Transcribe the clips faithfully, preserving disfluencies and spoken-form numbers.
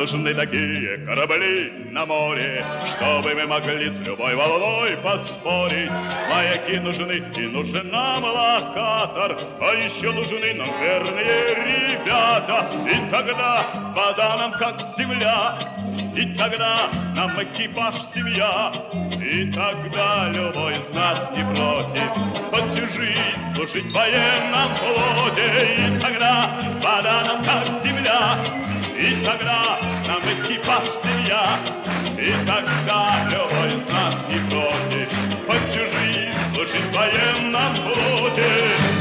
нужны такие корабли на море, чтобы мы могли с любой волной поспорить. Маяки нужны, и нужен нам локатор, а еще нужны нам верные ребята. И тогда вода нам как земля, и тогда нам экипаж семья, и тогда любой из нас не против хоть всю жизнь служить в военном флоте. И тогда вода нам как земля, и тогда нам экипаж семья, и тогда любой из нас не против хоть всю жизнь служить в военном флоте.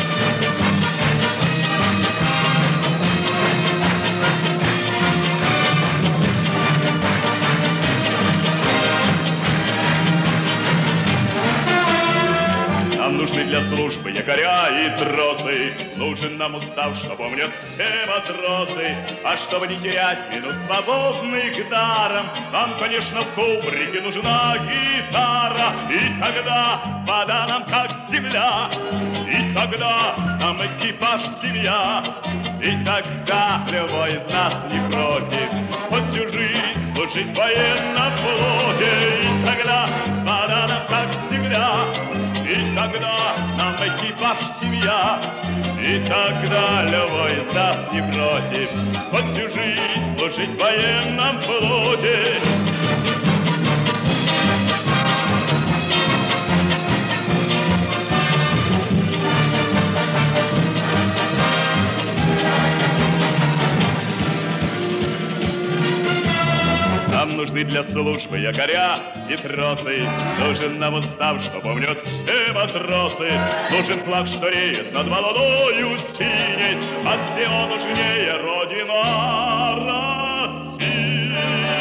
Нам нужны для службы якоря и тросы, нужен нам устав, что помнят все матросы. А чтобы не терять минут свободных даром, нам, конечно, в кубрике нужна гитара. И тогда вода нам как земля, и тогда нам экипаж семья, и тогда любой из нас не против хоть всю жизнь служить в военном флоте. И тогда вода нам как земля, и тогда нам экипаж семья, и тогда любой из нас не против хоть всю жизнь служить в военном флоте. Нам нужны для службы якоря и тросы, нужен нам устав, что помнят все матросы. Нужен флаг, что реет над волною синей, а всего нужнее Родина Россия.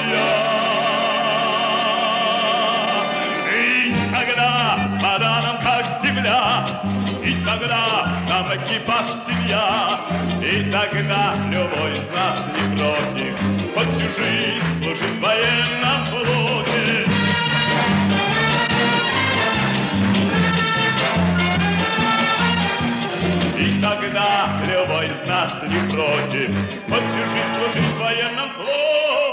И тогда вода нам как земля, и тогда нам экипаж семья, и тогда любой из нас не против хоть всю жизнь служить в военном флоте. И тогда любой из нас не против хоть всю жизнь служить в военном флоте.